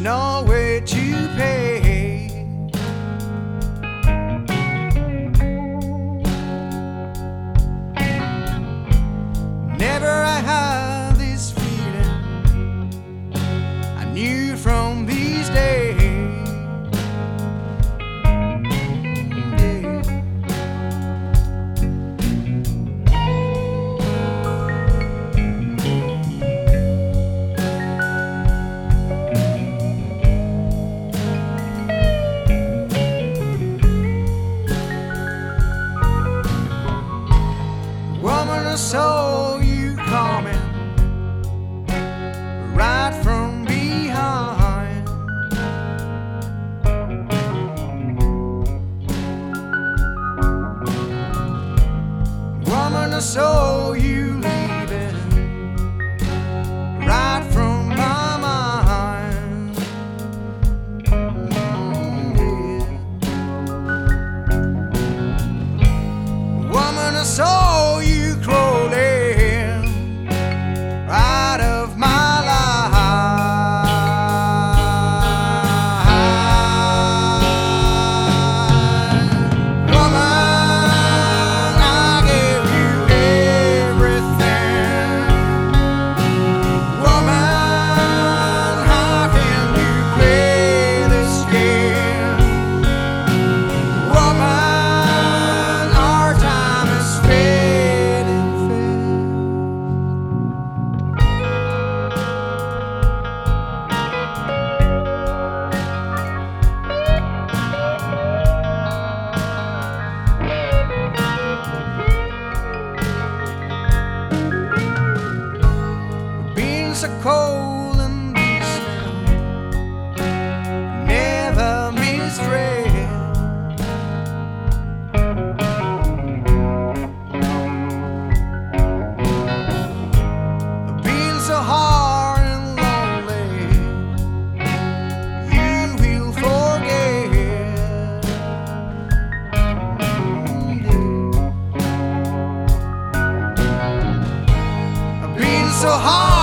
no way to pay. Never I had this feeling, I knew from these days. Woman, I saw you coming right from behind. Woman, I saw you leaving right from my mind. Woman, I saw you crawling out of my life. Woman, I gave you everything. Woman, how can you play this game? Woman, our time is fading fast. Being so cold and distant, never mistreated. Being so hard and lonely, you will forget. Being so hard